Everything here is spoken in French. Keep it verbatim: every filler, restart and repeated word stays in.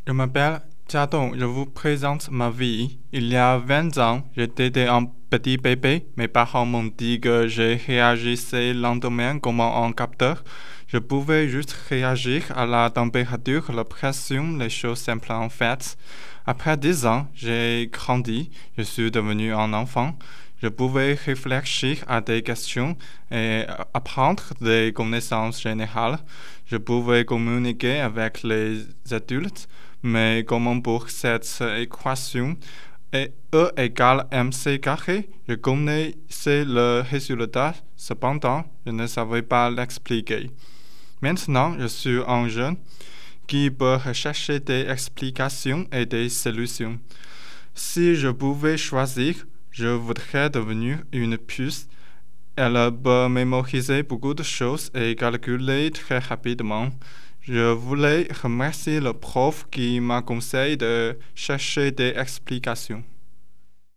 Je m'appelle Jiadong, je vous présente ma vie. Il y a vingt ans, j'étais un petit bébé. Mes parents m'ont dit que je réagissais lentement comme un capteur. Je pouvais juste réagir à la température, la pression, les choses simples en fait. Après dix ans, j'ai grandi, je suis devenu un enfant. Je pouvais réfléchir à des questions et apprendre des connaissances générales. Je pouvais communiquer avec les adultes, mais comment pour cette équation E égale mc carré, je connaissais le résultat, cependant, je ne savais pas l'expliquer. Maintenant, je suis un jeune qui peut rechercher des explications et des solutions. Si je pouvais choisir, je voudrais devenir une puce. Elle peut mémoriser beaucoup de choses et calculer très rapidement. Je voulais remercier le prof qui m'a conseillé de chercher des explications.